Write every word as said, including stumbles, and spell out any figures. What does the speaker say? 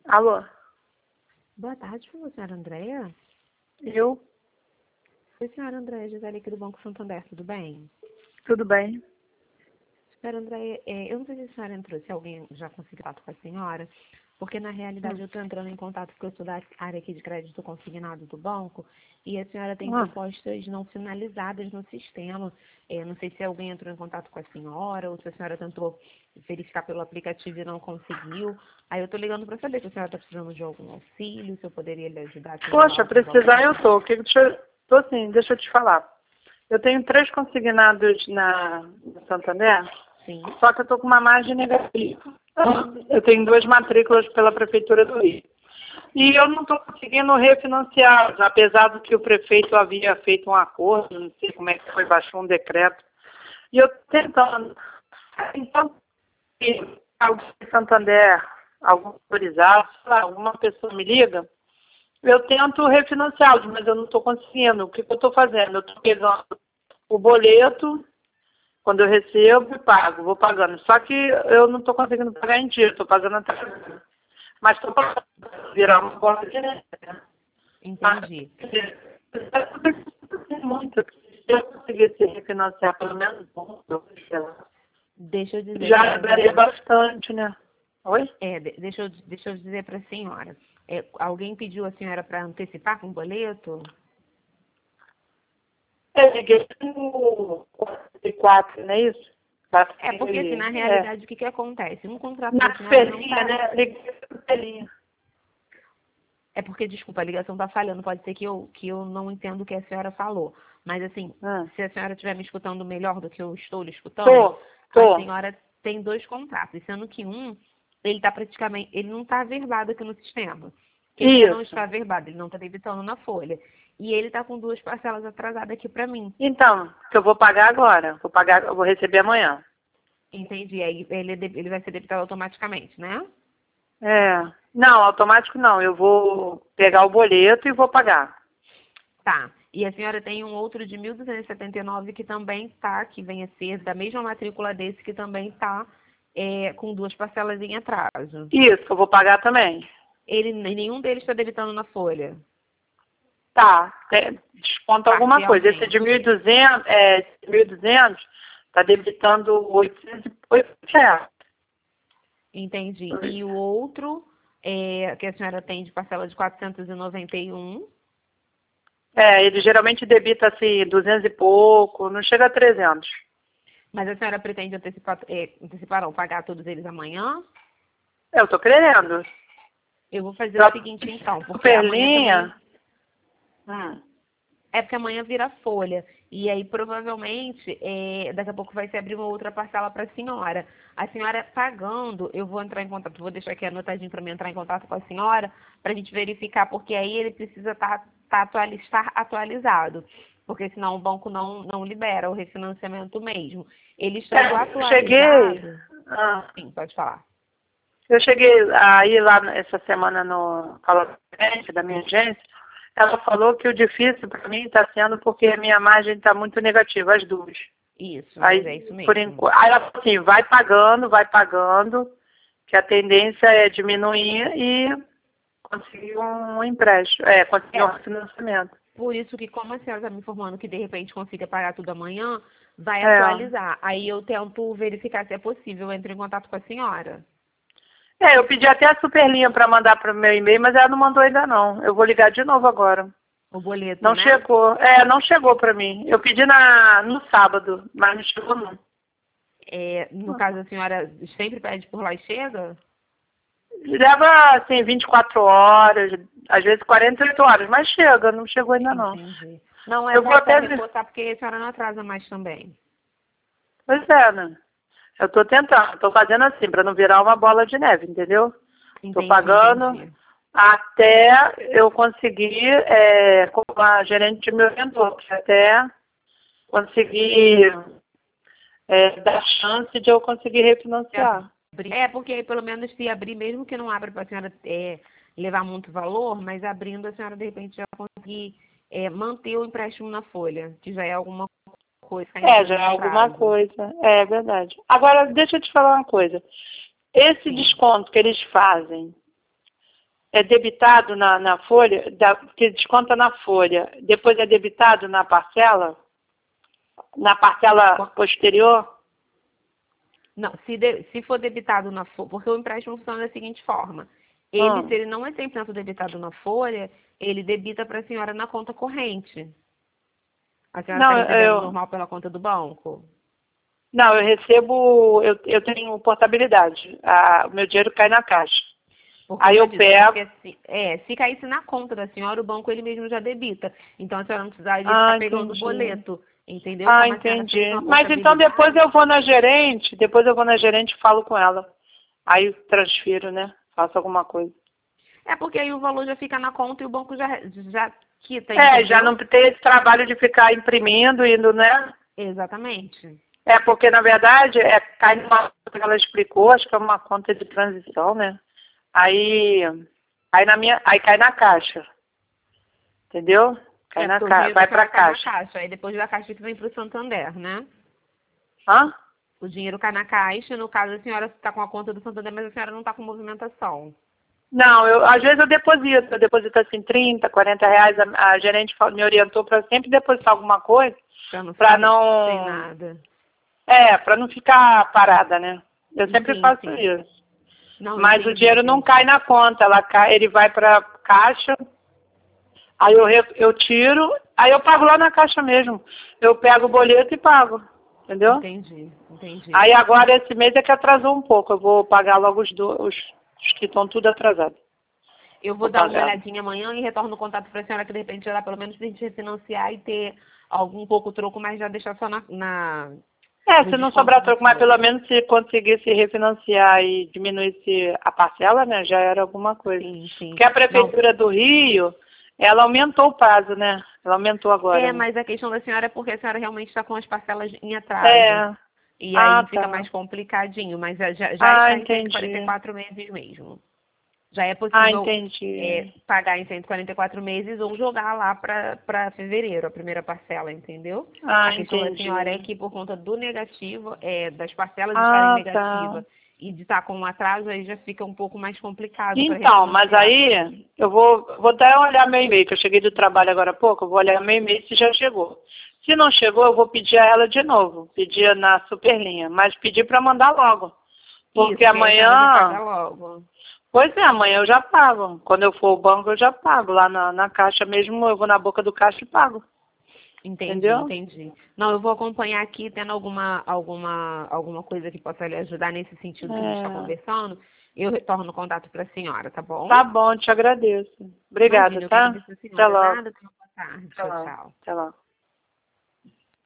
Alô? Boa tarde, por favor, senhora Andréia. Eu? Oi, senhora Andréia, Gisele aqui do Banco Santander, tudo bem? Tudo bem? Senhora Andréia, é, eu não sei se a senhora entrou, se alguém já conseguiu contato com a senhora, porque na realidade Hum. eu estou entrando em contato porque eu sou da área aqui de crédito consignado do banco e a senhora tem Hum. propostas não finalizadas no sistema. É, não sei se alguém entrou em contato com a senhora ou se a senhora tentou verificar pelo aplicativo e não conseguiu. Aí eu estou ligando para saber se a senhora está precisando de algum auxílio, se eu poderia lhe ajudar a simular Poxa, algum precisar valor. eu tô. Que deixa eu... Tô sim, deixa eu te falar. Eu tenho três consignados na no Santander, Sim. só que eu tô com uma margem negativa. Eu tenho duas matrículas pela Prefeitura do Rio. E eu não estou conseguindo refinanciar, apesar do que o prefeito havia feito um acordo, não sei como é que foi, baixou um decreto. E eu estou tentando. Então, se alguém de Santander, algum autorizado, sei lá, alguma pessoa me liga, eu tento refinanciá-los, mas eu não estou conseguindo. O que, que eu estou fazendo? Eu estou pegando o boleto, quando eu recebo, e pago, vou pagando. Só que eu não estou conseguindo pagar em dia, estou pagando atrasado. Mas estou pagando, virar uma bola de neve. Entendi. Muito. Se eu conseguisse refinanciar pelo menos um, dois, sei lá, Deixa eu dizer, já senhora ajudaria Andréia. bastante, né? Oi? É, de- deixa eu, deixa eu dizer para a senhora. É, alguém pediu a senhora para antecipar com o boleto? Eu liguei no quarenta e quatro, não é isso? É, porque assim, na É. realidade, o que, que acontece? Um contrato da Na senhora não Supelinha, está. né? Liguei na Supelinha. É porque, desculpa, a ligação está falhando. Pode ser que eu, que eu não entendo o que a senhora falou. Mas assim, Ah. se a senhora estiver me escutando melhor do que eu estou lhe escutando, Tô, a tô. senhora tem dois contratos, sendo que um, ele está praticamente, ele não está averbado aqui no sistema. Que ele ainda não Isso. está averbado, ele não está debitando na folha. E ele está com duas parcelas atrasadas aqui para mim. Então, que eu vou pagar agora. Vou pagar, eu vou receber amanhã. Entendi. Aí ele, é de- ele vai ser debitado automaticamente, né? É. Não, automático não. Eu vou pegar o boleto e vou pagar. Tá. E a senhora tem um outro de mil duzentos e setenta e nove que também está, que vem a ser da mesma matrícula desse, que também está com duas parcelas em atraso. Isso, eu vou pagar também. Ele, nenhum deles está debitando na folha. Tá. É, desconta alguma coisa. Esse de mil e Parcialmente. duzentos, é, de mil e duzentos está debitando oitocentos e oito reais. Entendi. E o outro, é, que a senhora tem de parcela de quatrocentos e noventa e um. É, ele geralmente debita assim duzentos e pouco, não chega a trezentos. Mas a senhora pretende antecipar, é, antecipar não, pagar todos eles amanhã? Eu tô querendo. Eu vou fazer o Pra seguinte então, porque amanhã também. Superlinha. Hum. É porque amanhã vira folha. E aí, provavelmente, é, daqui a pouco vai se abrir uma outra parcela para a senhora. A senhora pagando, eu vou entrar em contato, vou deixar aqui anotadinho para mim entrar em contato com a senhora, para a gente verificar, porque aí ele precisa tá, tá atuali- estar atualizado. Porque senão o banco não, não libera o refinanciamento mesmo. Ele estando É, eu cheguei. atualizado. Ah, Sim, pode falar. eu cheguei a ir lá essa semana no falou da minha agência. Ela falou que o difícil para mim está sendo porque a minha margem está muito negativa, as duas. Isso, mas é Aí, isso por mesmo. enquanto, aí ela falou assim, vai pagando, vai pagando, que a tendência é diminuir e conseguir um empréstimo, é, conseguir É, um financiamento. por isso que, como a senhora está me informando que de repente consiga pagar tudo amanhã, vai É. atualizar. Aí eu tento verificar se é possível. Eu entro em contato com a senhora. É, eu pedi até a Superlinha para mandar para o meu e-mail, mas ela não mandou ainda não. Eu vou ligar de novo agora. O boleto, Não né? chegou. É, não chegou para mim. Eu pedi na, no sábado, mas não chegou não. É, no caso, a senhora sempre pede por lá e chega? Leva, assim, vinte e quatro horas, às vezes quarenta e oito horas, mas chega, não chegou ainda não. Entendi. Não, é Eu vou bom para até ver. reportar, porque a senhora não atrasa mais também. Pois é, né? Eu tô tentando, tô fazendo assim, para não virar uma bola de neve, entendeu? Tô Entendi, pagando entendi. até eu conseguir, é, como a gerente me orientou, que até conseguir é, dar chance de eu conseguir refinanciar. É, porque aí, pelo menos se abrir, mesmo que não abra para a senhora é, levar muito valor, mas abrindo a senhora de repente já conseguir é, manter o empréstimo na folha, que já é alguma coisa que está É, entrando já é em alguma atraso. coisa. É verdade. Agora, deixa eu te falar uma coisa. Esse Sim. desconto que eles fazem, é debitado na, na folha, da, que desconta na folha, depois é debitado na parcela? Na parcela posterior? Não, se, de, se for debitado na folha, porque o empréstimo funciona da seguinte forma. Ele, Hum. se ele não é cem por cento debitado na folha, ele debita para a senhora na conta corrente. A senhora está Não, recebendo eu, normal pela conta do banco? não, eu recebo, eu, eu tenho portabilidade. A, o meu dinheiro cai na caixa. Porque Aí eu eu disse, pego. porque, assim, é, se caísse na conta da senhora, o banco ele mesmo já debita. Então a senhora não precisaria Ah, ficar pegando o entendi. boleto. Entendeu? Ah, Como a senhora entendi. fez uma Mas então depois portabilidade. eu vou na gerente, depois eu vou na gerente e falo com ela. Aí eu transfiro, né? Faço alguma coisa. É porque aí o valor já fica na conta e o banco já, já quita, É, já não entendeu? tem esse trabalho de ficar imprimindo, indo, né? Exatamente. É, porque na verdade é, cai numa conta que ela explicou, acho que é uma conta de transição, né? Aí, aí, na minha, aí cai na caixa. Entendeu? Cai É, na porque o caixa, dinheiro da vai pra senhora cai na caixa. caixa. Aí depois da caixa que vem para o Santander, né? Hã? O dinheiro cai na caixa, no caso a senhora está com a conta do Santander, mas a senhora não está com movimentação. Não, eu, às vezes eu deposito, eu deposito assim trinta, quarenta reais, a, a gerente fa- me orientou para sempre depositar alguma coisa, Pra não para ficar sem não, nada. é, para não ficar parada, né? Eu sempre Sim, faço sim. isso. Não, Mas o entendi, dinheiro não cai entendi. na conta, ela cai, ele vai para caixa, aí eu, re- eu tiro, aí eu pago lá na caixa mesmo. Eu pego o boleto e pago, entendeu? Entendi, entendi. Aí agora esse mês é que atrasou um pouco, eu vou pagar logo os, do, os, os que estão tudo atrasados. Eu vou Vou dar uma pagar. olhadinha amanhã e retorno o contato para a senhora que de repente já dá pelo menos para a gente refinanciar e ter algum pouco troco, mas já deixar só na, na- É, no se não desconto sobrar da troco, mas pelo folha. menos se conseguisse refinanciar e diminuísse a parcela, né, já era alguma coisa. Sim, sim. Porque a Não, Prefeitura do Rio, ela aumentou o prazo, né? Ela aumentou agora, é, né? mas a questão da senhora é porque a senhora realmente está com as parcelas em atraso. É. E Ah, aí fica tá. mais complicadinho, mas já, já já Ah, está em cento e quarenta e entendi. quatro meses mesmo. Já é Ah, possível é, entendi. pagar em cento e quarenta e quatro meses ou jogar lá para fevereiro, a primeira parcela, entendeu? Ah, A questão da senhora é entendi. que por conta do negativo, é, das parcelas estarem Ah, tá. negativas e de estar com um atraso, aí já fica um pouco mais complicado para Então, mas refinanciar. aí eu vou, vou até olhar meu e-mail, que eu cheguei do trabalho agora há pouco, eu vou olhar meu e-mail se já chegou. Se não chegou, eu vou pedir a ela de novo, pedir na Superlinha, mas pedir para mandar logo. Porque Isso, que aí a senhora já paga amanhã, logo. pois é, amanhã eu já pago. Quando eu for ao banco, eu já pago. Lá na, na caixa mesmo, eu vou na boca do caixa e pago. Entendi, Entendeu? entendi. Não, eu vou acompanhar aqui, tendo alguma, alguma, alguma coisa que possa lhe ajudar nesse sentido que a gente está É, conversando, eu retorno o contato para a senhora, tá bom? tá bom, te agradeço. Obrigada, Imagina, eu que tá? agradeço a Até senhora. logo. Nada, tenha uma boa tarde. Até Tchau, logo. tchau. Até logo.